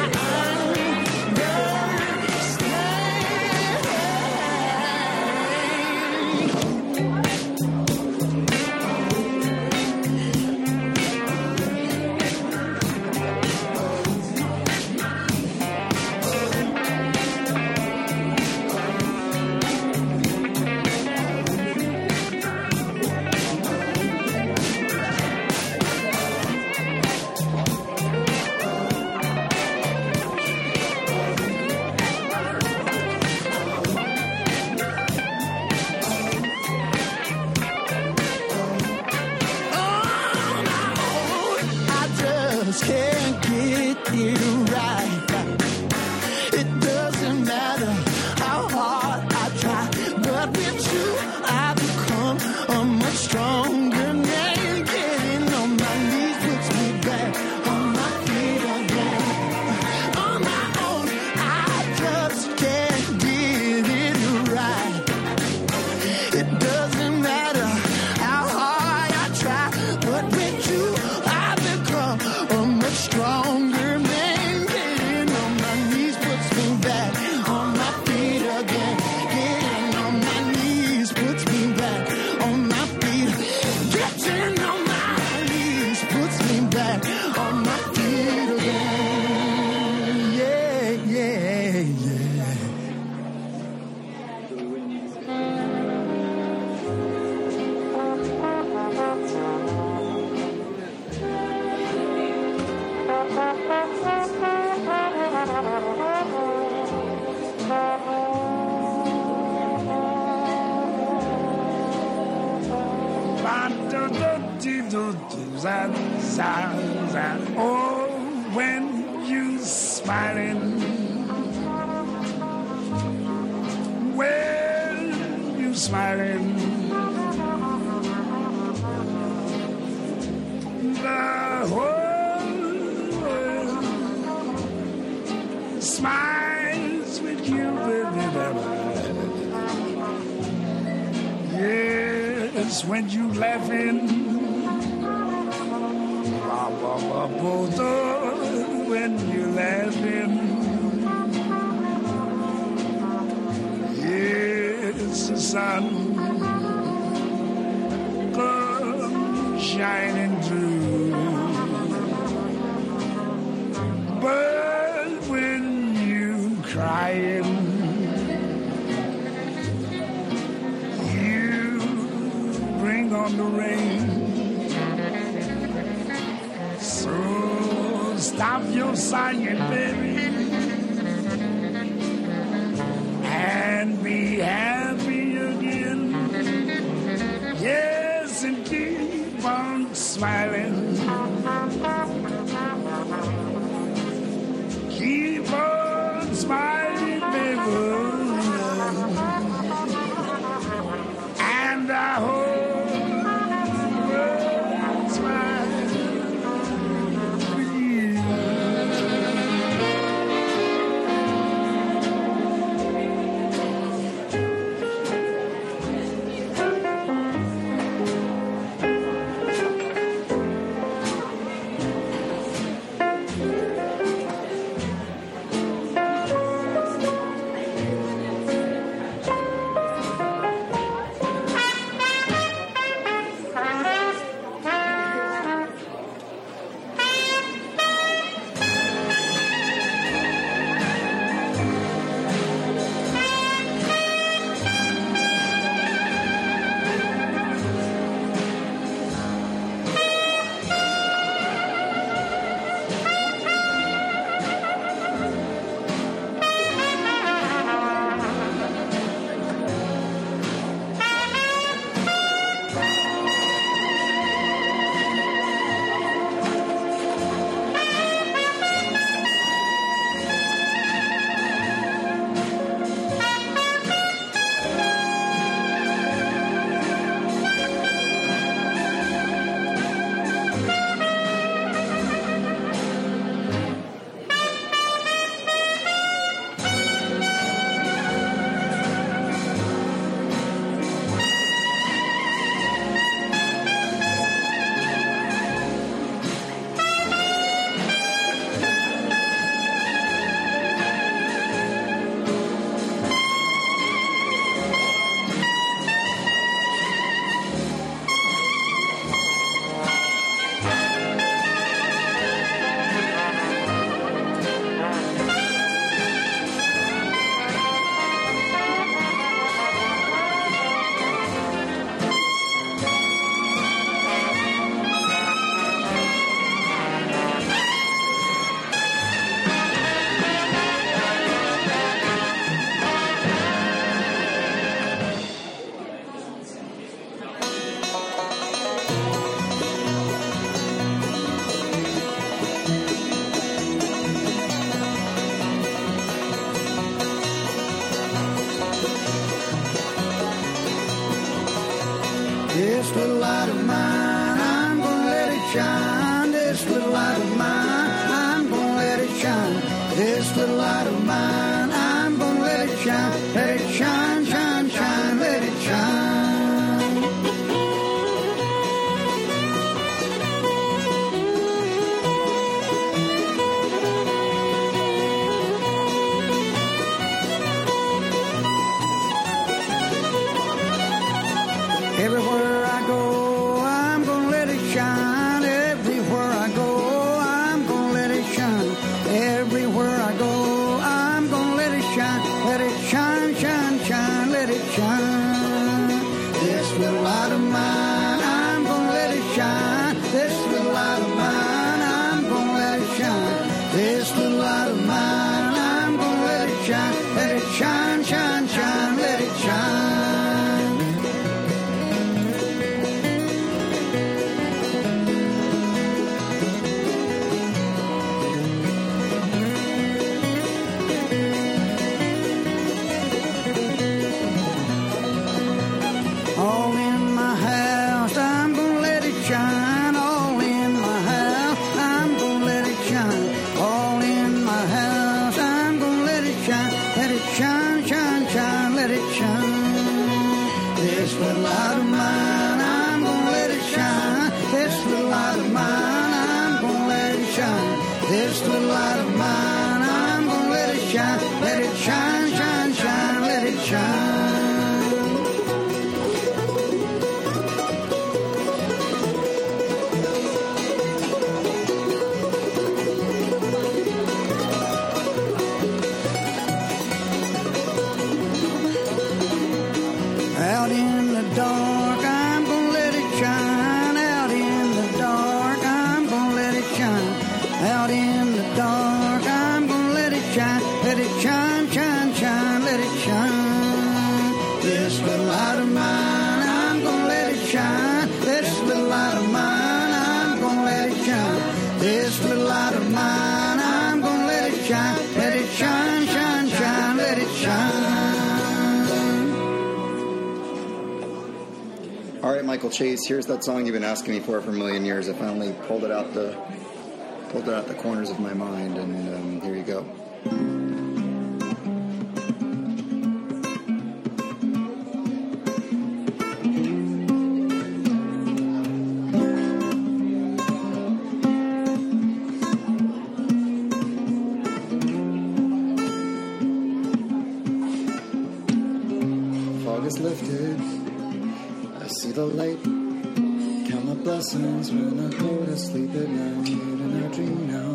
can't get it right. It doesn't matter how hard I try, but with you I become a much stronger man. Getting on my knees puts me back on my feet again. On my own, I just can't get it right. It doesn't matter how hard I try, but with you I become a much stronger man. Getting on my knees puts me back on my feet again. Getting on my knees puts me back on my feet. Getting on my knees puts me back on my feet again. Yeah, yeah, yeah. Oh, when you smiling, when you smiling, the whole world smiles with you, baby. Yes, when you laughing, when you're laughing, yes, the sun comes shining through. But when you crying, you bring on the rain. So stop your sighing, baby, and be happy again. Yes, and keep on smiling. Keep on smiling, baby, and I hope shine. This little light of mine, I'm gonna let it shine. This little light of mine, I'm gonna let it shine. Let it shine, shine, shine, let it shine. Everywhere I go, I'm gonna let it shine. Everywhere I go, I'm gonna let it shine. Everywhere I go, I'm gonna let it shine. Let it shine, shine, shine, let it shine. This little light of mine, I'm gonna let it shine. This little light of mine, I'm gonna let it shine. This little light of mine, I'm gonna let it shine. Let it shine, shine, shine, let it shine. All in my house, I'm gonna let it shine. All in my house, I'm gonna let it shine. All in my house, I'm gonna let it shine. Let it shine, shine, shine, let it shine. This little light of mine, I'm gonna let it shine. This little light of mine, I'm gonna let it shine. This little light of mine, I'm gonna let it shine. Let it shine, shine, shine, let it shine. Out in the dark, I'm gonna let it shine. Out in the dark, I'm gonna let it shine. Out in the dark, I'm gonna let it shine. Let it shine, shine, shine, let it shine. This little light of mine, I'm gonna let it shine. This little light of mine, I'm gonna let it shine. This little light of mine, I'm gonna let it shine. Let it shine, shine, shine, let it shine. All right, Michael Chase, here's that song you've been asking me for a million years. I finally pulled it out the corners of my mind, and here you go. Fog is lifted. I see the light, count my blessings when I go to sleep at night, and I dream now.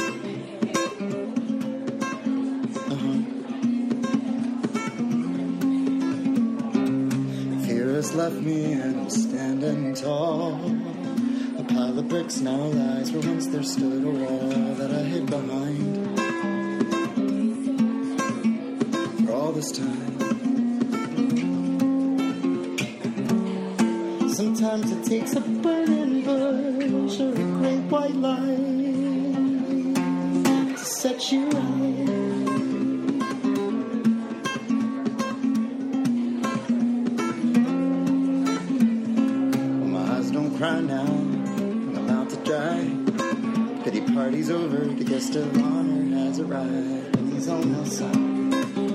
Fear has left me and I'm standing tall. A pile of bricks now lies where once there stood a wall that I hid behind. For all this time, sometimes it takes a burning bush or a great white light to set you right. Well, my eyes don't cry now, my mouth is dry. Pity party's over, the guest of honor has arrived, and he's on my side.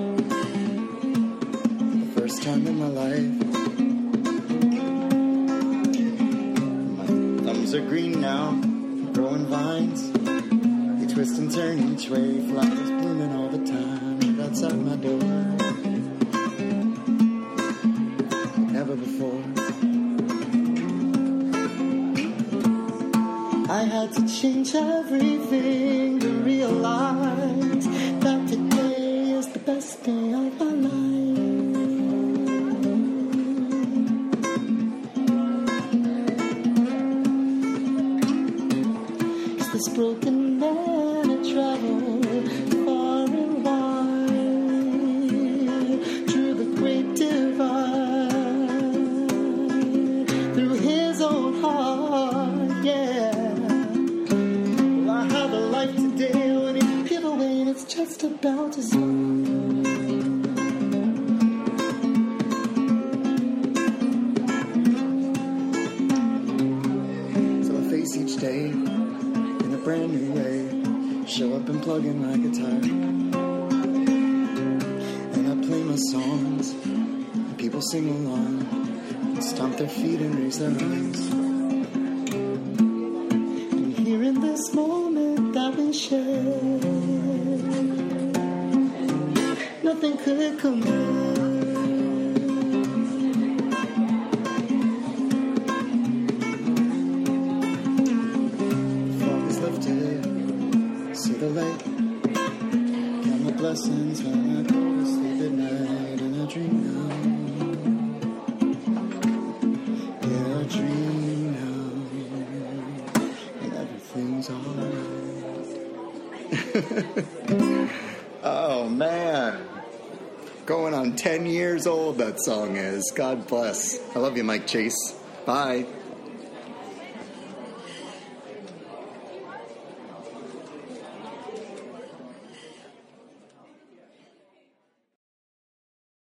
For the first time in my life, are green now, growing vines. They twist and turn each way, flowers blooming all the time right outside my door. Never before I had to change everything to realize that today is the best day of my life. This broken man had traveled far and wide through the great divide, through his own heart, yeah. Well, I have a life today when he give away and it's just about to start. face each day in a brand new way. Show up and plug in my guitar, and I play my songs, and people sing along, and stomp their feet and raise their arms. And here in this moment that we share, nothing could compare. Blessings when I go to sleep at night and I dream now. Yeah, I dream now, and everything's alright. Oh man, going on 10 years old that song is. God bless. I love you, Mike Chase. Bye.